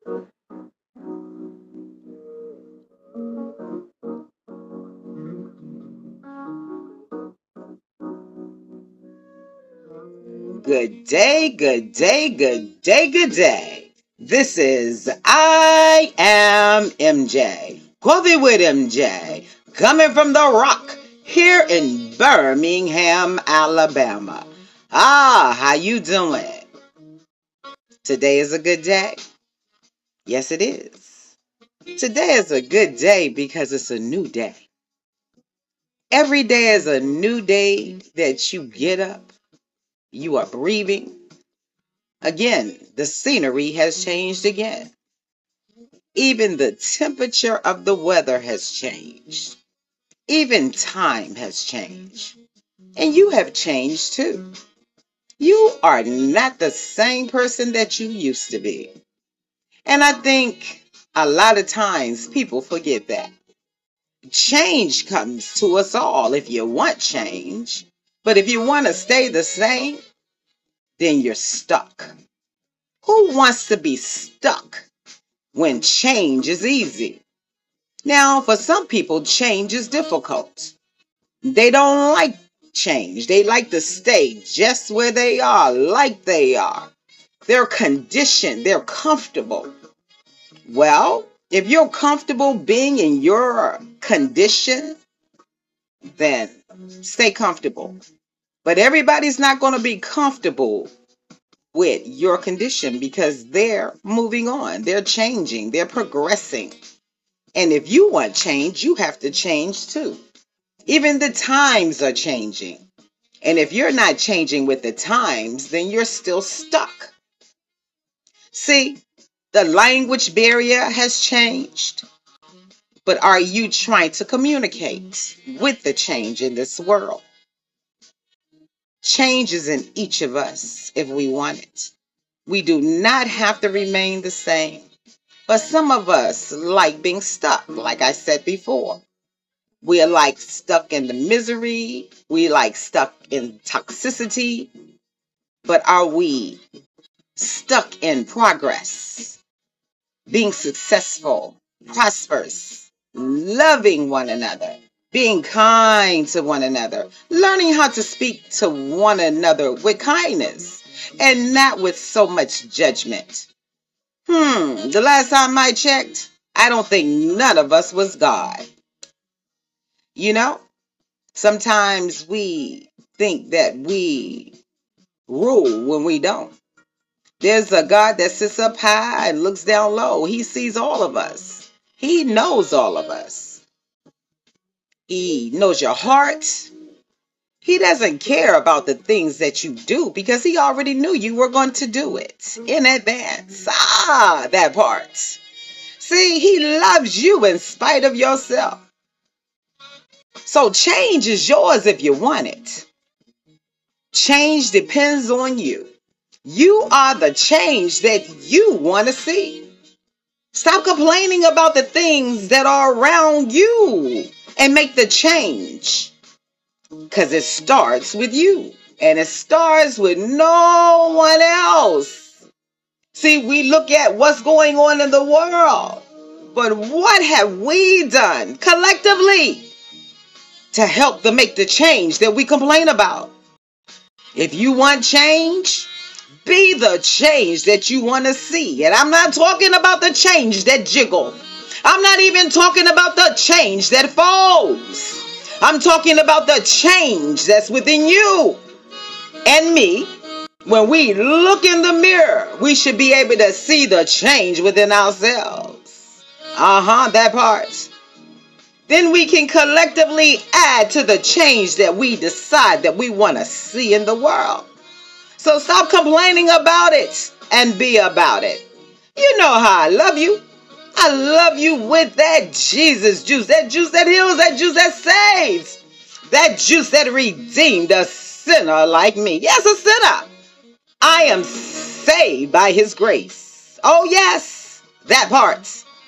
Good day, good day, good day, good day. This is I Am MJ. Coffee with MJ. Coming from the Rock here in Birmingham, Alabama. How you doing? Today is a good day. Yes, it is. Today is a good day because it's a new day. Every day is a new day that you get up, you are breathing. Again, the scenery has changed again. Even the temperature of the weather has changed. Even time has changed. And you have changed too. You are not the same person that you used to be. And I think a lot of times people forget that. Change comes to us all if you want change. But if you want to stay the same, then you're stuck. Who wants to be stuck when change is easy? Now, for some people, change is difficult. They don't like change. They like to stay just where they are, like they are. They're conditioned. They're comfortable. Well, if you're comfortable being in your condition, then stay comfortable. But everybody's not going to be comfortable with your condition because they're moving on. They're changing. They're progressing. And if you want change, you have to change too. Even the times are changing. And if you're not changing with the times, then you're still stuck. See, the language barrier has changed. But are you trying to communicate with the change in this world? Change is in each of us if we want it. We do not have to remain the same. But some of us like being stuck, like I said before. We are like stuck in the misery. We like stuck in toxicity. But are we stuck in progress? Being successful, prosperous, loving one another, being kind to one another, learning how to speak to one another with kindness and not with so much judgment. The last time I checked, I don't think none of us was God. You know, sometimes we think that we rule when we don't. There's a God that sits up high and looks down low. He sees all of us. He knows all of us. He knows your heart. He doesn't care about the things that you do because he already knew you were going to do it in advance. That part. See, he loves you in spite of yourself. So change is yours if you want it. Change depends on you. You are the change that you want to see. Stop complaining about the things that are around you and make the change. Because it starts with you. And it starts with no one else. See, we look at what's going on in the world. But what have we done collectively to help to make the change that we complain about? If you want change, be the change that you want to see. And I'm not talking about the change that jiggle. I'm not even talking about the change that falls. I'm talking about the change that's within you and me. When we look in the mirror, we should be able to see the change within ourselves. That part. Then we can collectively add to the change that we decide that we want to see in the world. So stop complaining about it and be about it. You know how I love you. I love you with that Jesus juice. That juice that heals. That juice that saves. That juice that redeemed a sinner like me. Yes, a sinner. I am saved by his grace. Oh, yes. That part.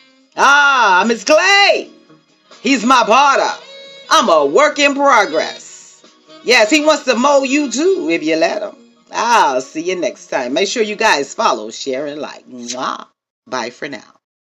Miss Clay. He's my potter. I'm a work in progress. Yes, he wants to mold you too if you let him. I'll see you next time. Make sure you guys follow, share, and like. Mwah. Bye for now.